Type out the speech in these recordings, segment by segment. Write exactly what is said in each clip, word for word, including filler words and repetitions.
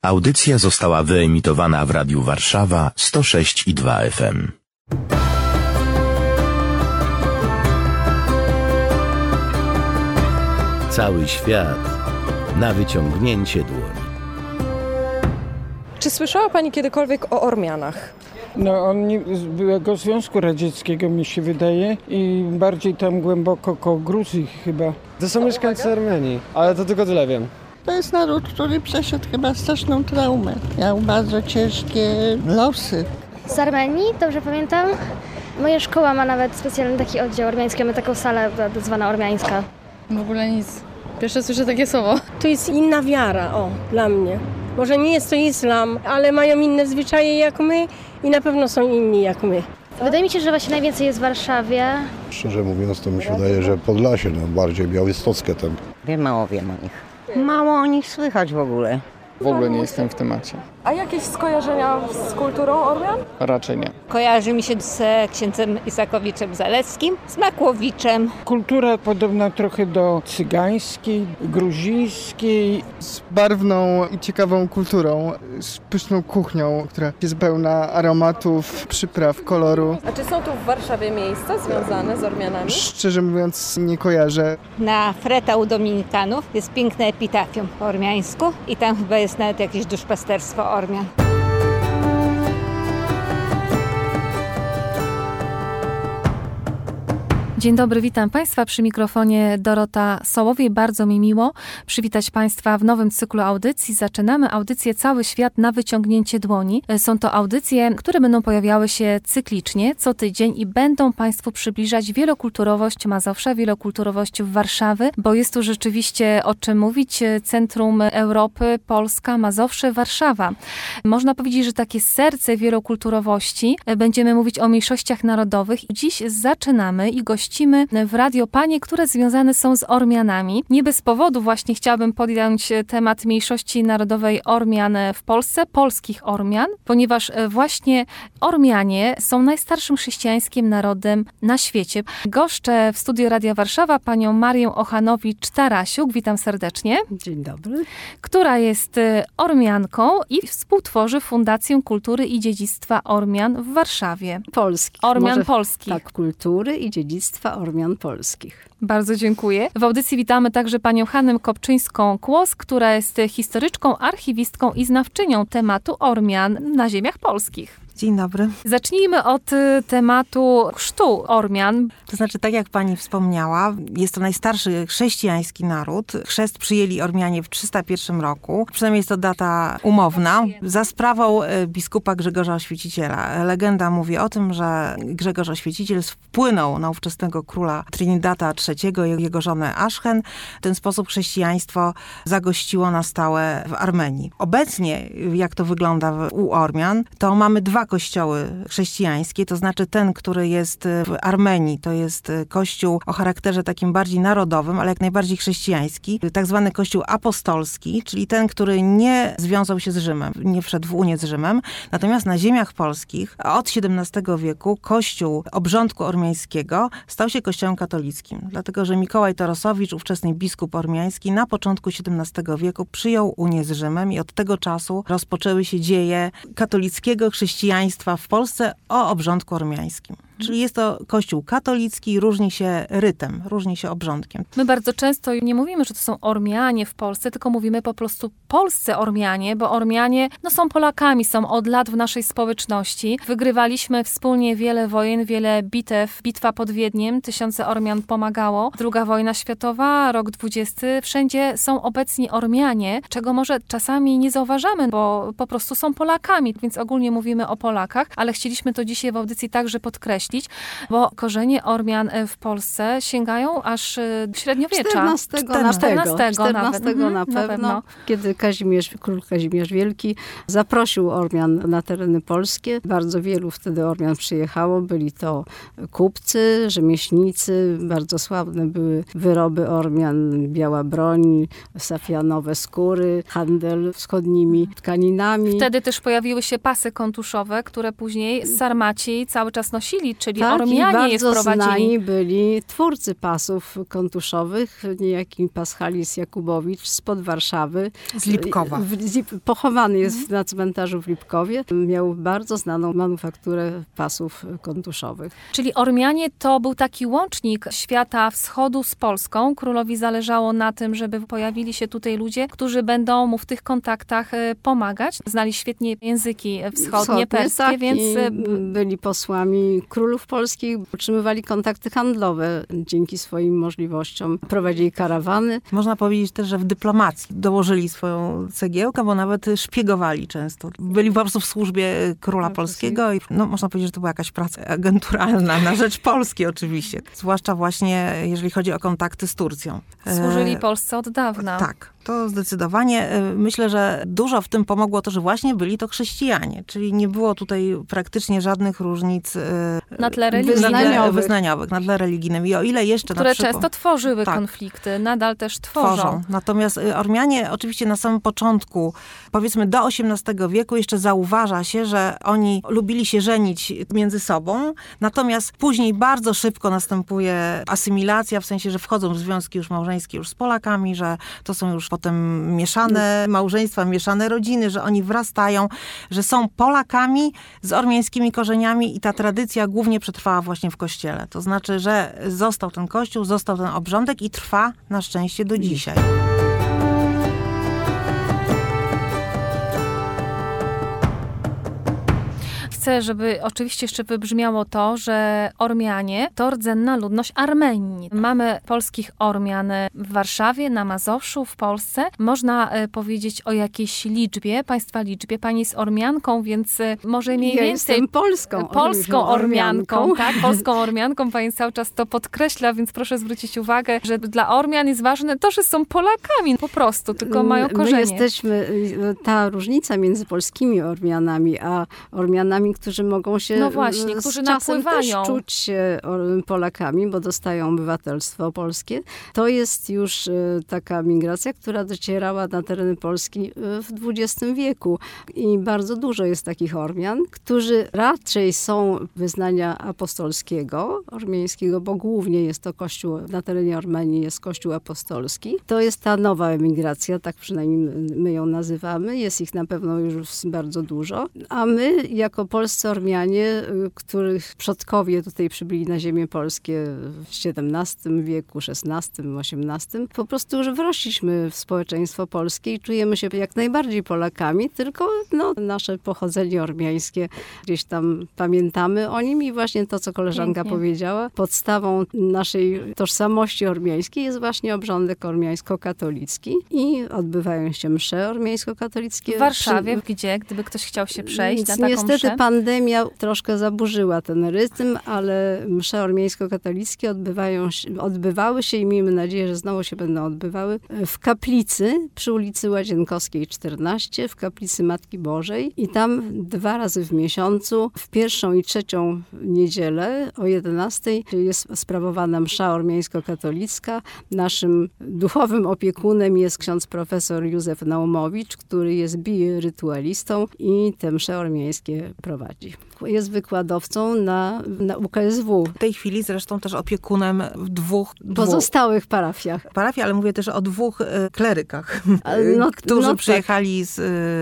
Audycja została wyemitowana w Radiu Warszawa sto sześć i dwa F M. Cały świat na wyciągnięcie dłoni. Czy słyszała Pani kiedykolwiek o Ormianach? No on nie, z byłego Związku Radzieckiego mi się wydaje i bardziej tam głęboko koło Gruzji chyba. To są mieszkańcy Armenii, ale to tylko tyle wiem. To jest naród, który przeszedł chyba straszną traumę. Miał bardzo ciężkie losy. Z Armenii, dobrze pamiętam. Moja szkoła ma nawet specjalny taki oddział ormiański, mamy taką salę zwana ormiańska. W ogóle nic. Pierwsze słyszę takie słowo. To jest inna wiara, o, dla mnie. Może nie jest to islam, ale mają inne zwyczaje jak my i na pewno są inni jak my. Wydaje mi się, że właśnie najwięcej jest w Warszawie. Szczerze mówiąc, to mi się wydaje, że Podlasie, no, bardziej białostockie tam. Wiem, mało wiem o nich. Mało o nich słychać w ogóle. W ogóle nie jestem w temacie. A jakieś skojarzenia z kulturą Ormian? Raczej nie. Kojarzy mi się z księdzem Isakowiczem Zaleckim, z Makłowiczem. Kultura podobna trochę do cygańskiej, gruzijskiej. Z barwną i ciekawą kulturą, z pyszną kuchnią, która jest pełna aromatów, przypraw, koloru. A czy są tu w Warszawie miejsca związane z Ormianami? Szczerze mówiąc nie kojarzę. Na Freta u Dominikanów jest piękne epitafium po ormiańsku i tam chyba jest nawet jakieś duszpasterstwo Ormian. Dzień dobry, witam Państwa przy mikrofonie Dorota Sołowiej. Bardzo mi miło przywitać Państwa w nowym cyklu audycji. Zaczynamy audycję Cały Świat na wyciągnięcie dłoni. Są to audycje, które będą pojawiały się cyklicznie, co tydzień i będą Państwu przybliżać wielokulturowość Mazowsza, wielokulturowość Warszawy, bo jest tu rzeczywiście o czym mówić. Centrum Europy, Polska, Mazowsze, Warszawa. Można powiedzieć, że takie serce wielokulturowości. Będziemy mówić o mniejszościach narodowych. Dziś zaczynamy i gościmy w Radio Panie, które związane są z Ormianami. Nie bez powodu właśnie chciałabym podjąć temat mniejszości narodowej Ormian w Polsce, polskich Ormian, ponieważ właśnie Ormianie są najstarszym chrześcijańskim narodem na świecie. Goszczę w studiu Radia Warszawa panią Marię Ochanowicz-Tarasiuk, witam serdecznie. Dzień dobry. Która jest Ormianką i współtworzy Fundację Kultury i Dziedzictwa Ormian w Warszawie. Polskich. Ormian Może, polskich. Tak, kultury i dziedzictwa Ormian polskich. Bardzo dziękuję. W audycji witamy także panią Hannę Kopczyńską-Kłos, która jest historyczką, archiwistką i znawczynią tematu Ormian na ziemiach polskich. Dzień dobry. Zacznijmy od tematu chrztu Ormian. To znaczy, tak jak pani wspomniała, jest to najstarszy chrześcijański naród. Chrzest przyjęli Ormianie w trzysta pierwszym roku. Przynajmniej jest to data umowna. Za sprawą biskupa Grzegorza Oświeciciela. Legenda mówi o tym, że Grzegorz Oświeciciel wpłynął na ówczesnego króla Trinidada trzeciego i jego żonę Aschen. W ten sposób chrześcijaństwo zagościło na stałe w Armenii. Obecnie, jak to wygląda u Ormian, to mamy dwa kościoły chrześcijańskie, to znaczy ten, który jest w Armenii, to jest kościół o charakterze takim bardziej narodowym, ale jak najbardziej chrześcijański, tak zwany kościół apostolski, czyli ten, który nie związał się z Rzymem, nie wszedł w unię z Rzymem. Natomiast na ziemiach polskich od siedemnastego wieku kościół obrządku ormiańskiego stał się kościołem katolickim, dlatego że Mikołaj Torosowicz, ówczesny biskup ormiański, na początku siedemnastego wieku przyjął unię z Rzymem i od tego czasu rozpoczęły się dzieje katolickiego chrześcijaństwa w Polsce o obrządku ormiańskim. Czyli jest to kościół katolicki, różni się rytem, różni się obrządkiem. My bardzo często nie mówimy, że to są Ormianie w Polsce, tylko mówimy po prostu polscy Ormianie, bo Ormianie no, są Polakami, są od lat w naszej społeczności. Wygrywaliśmy wspólnie wiele wojen, wiele bitew. Bitwa pod Wiedniem, tysiące Ormian pomagało. Druga wojna światowa, rok dwudziesty. Wszędzie są obecni Ormianie, czego może czasami nie zauważamy, bo po prostu są Polakami, więc ogólnie mówimy o Polakach, ale chcieliśmy to dzisiaj w audycji także podkreślić, bo korzenie Ormian w Polsce sięgają aż średniowiecza. czternastego na pewno, czternastego na pewno, na pewno. Kiedy Kazimierz, król Kazimierz Wielki zaprosił Ormian na tereny polskie. Bardzo wielu wtedy Ormian przyjechało. Byli to kupcy, rzemieślnicy, bardzo sławne były wyroby Ormian, biała broń, safianowe skóry, handel wschodnimi tkaninami. Wtedy też pojawiły się pasy kontuszowe, które później Sarmaci cały czas nosili. czyli, czyli tak, Ormianie je bardzo wprowadzili. znani byli twórcy pasów kontuszowych, niejaki Paschalis Jakubowicz spod Warszawy. Z Lipkowa. W, w, pochowany jest na cmentarzu w Lipkowie. Miał bardzo znaną manufakturę pasów kontuszowych. Czyli Ormianie to był taki łącznik świata wschodu z Polską. Królowi zależało na tym, żeby pojawili się tutaj ludzie, którzy będą mu w tych kontaktach pomagać. Znali świetnie języki wschodnie, wschodnie perskie, tak, więc... byli posłami królów polskich, utrzymywali kontakty handlowe dzięki swoim możliwościom. Prowadzili karawany. Można powiedzieć też, że w dyplomacji dołożyli swoją cegiełkę, bo nawet szpiegowali często. Byli po prostu w służbie króla polskiego i no, można powiedzieć, że to była jakaś praca agenturalna na rzecz Polski oczywiście. Zwłaszcza właśnie, jeżeli chodzi o kontakty z Turcją. Służyli Polsce od dawna. Tak. To zdecydowanie. Myślę, że dużo w tym pomogło to, że właśnie byli to chrześcijanie, czyli nie było tutaj praktycznie żadnych różnic na tle religijnym. Wyznaniowych. wyznaniowych, na tle religijnym. I o ile jeszcze które na przykład, często tworzyły tak, konflikty, nadal też tworzą. tworzą. Natomiast Ormianie oczywiście na samym początku, powiedzmy do osiemnastego wieku, jeszcze zauważa się, że oni lubili się żenić między sobą, natomiast później bardzo szybko następuje asymilacja, w sensie, że wchodzą w związki już małżeńskie już z Polakami, że to są już potem mieszane małżeństwa, mieszane rodziny, że oni wrastają, że są Polakami z ormiańskimi korzeniami i ta tradycja głównie przetrwała właśnie w kościele. To znaczy, że został ten kościół, został ten obrządek i trwa na szczęście do dzisiaj. Chcę, żeby oczywiście jeszcze wybrzmiało to, że Ormianie to rdzenna ludność Armenii. Mamy polskich Ormian w Warszawie, na Mazowszu, w Polsce. Można powiedzieć o jakiejś liczbie, państwa liczbie. Pani jest Ormianką, więc może mniej ja więcej... jestem polską, polską Ormianką. Ormianką. Tak, polską Ormianką. Pani cały czas to podkreśla, więc proszę zwrócić uwagę, że dla Ormian jest ważne to, że są Polakami po prostu, tylko mają korzenie. My jesteśmy, ta różnica między polskimi Ormianami, a Ormianami, którzy mogą się no właśnie, z którzy czasem napływają. też czuć się Polakami, bo dostają obywatelstwo polskie. To jest już taka migracja, która docierała na tereny Polski w dwudziestym wieku. I bardzo dużo jest takich Ormian, którzy raczej są wyznania apostolskiego, ormiańskiego, bo głównie jest to kościół, na terenie Armenii jest kościół apostolski. To jest ta nowa emigracja, tak przynajmniej my ją nazywamy. Jest ich na pewno już bardzo dużo. A my, jako polscy Ormianie, których przodkowie tutaj przybyli na ziemię polskie w siedemnastym wieku, szesnastym, osiemnastym, po prostu już wrośliśmy w społeczeństwo polskie i czujemy się jak najbardziej Polakami, tylko no, nasze pochodzenie ormiańskie gdzieś tam pamiętamy o nim i właśnie to, co koleżanka Pięknie. powiedziała, podstawą naszej tożsamości ormiańskiej jest właśnie obrządek ormiańsko-katolicki i odbywają się msze ormiańsko-katolickie. W Warszawie, Przy... gdzie, gdyby ktoś chciał się przejść Więc na taką niestety mszę? Pandemia troszkę zaburzyła ten rytm, ale msze ormiańsko-katolickie odbywają się, odbywały się i miejmy nadzieję, że znowu się będą odbywały w kaplicy przy ulicy Łazienkowskiej czternaście, w kaplicy Matki Bożej i tam dwa razy w miesiącu, w pierwszą i trzecią niedzielę o jedenastej jest sprawowana msza ormiańsko-katolicka. Naszym duchowym opiekunem jest ksiądz profesor Józef Naumowicz, który jest birytualistą i te msze ormiańskie prowadzi. Jest wykładowcą na, na U K S W. W tej chwili zresztą też opiekunem w dwóch... pozostałych dwóch, parafiach. Parafii, ale mówię też o dwóch y, klerykach, no, którzy no przyjechali tak. z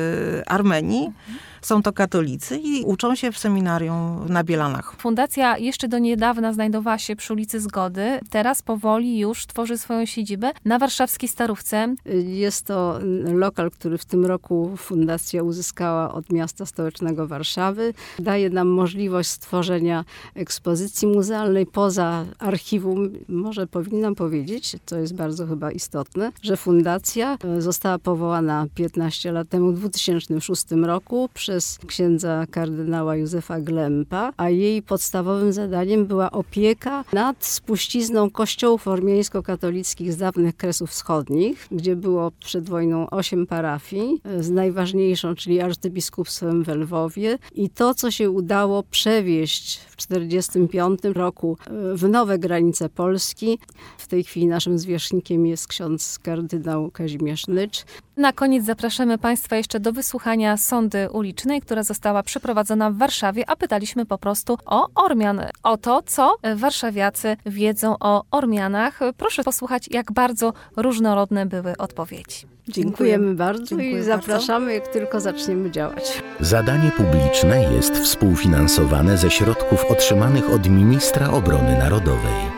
y, Armenii. Są to katolicy i uczą się w seminarium na Bielanach. Fundacja jeszcze do niedawna znajdowała się przy ulicy Zgody. Teraz powoli już tworzy swoją siedzibę na warszawskiej Starówce. Jest to lokal, który w tym roku fundacja uzyskała od miasta stołecznego Warszawy. Daje nam możliwość stworzenia ekspozycji muzealnej poza archiwum. Może powinnam powiedzieć, co jest bardzo chyba istotne, że fundacja została powołana piętnaście lat temu, w dwa tysiące szóstym roku przez księdza kardynała Józefa Glempa, a jej podstawowym zadaniem była opieka nad spuścizną kościołów ormiańsko-katolickich z dawnych Kresów Wschodnich, gdzie było przed wojną osiem parafii, z najważniejszą, czyli arcybiskupstwem w Lwowie. I to, co się udało przewieźć w czterdziestym piątym roku w nowe granice Polski. W tej chwili naszym zwierzchnikiem jest ksiądz kardynał Kazimierz Nycz. Na koniec zapraszamy Państwa jeszcze do wysłuchania sondy ulicznej publicznej, która została przeprowadzona w Warszawie, a pytaliśmy po prostu o Ormian, o to, co warszawiacy wiedzą o Ormianach. Proszę posłuchać, jak bardzo różnorodne były odpowiedzi. Dziękujemy bardzo Dziękuję i zapraszamy, jak tylko zaczniemy działać. Zadanie publiczne jest współfinansowane ze środków otrzymanych od Ministra Obrony Narodowej.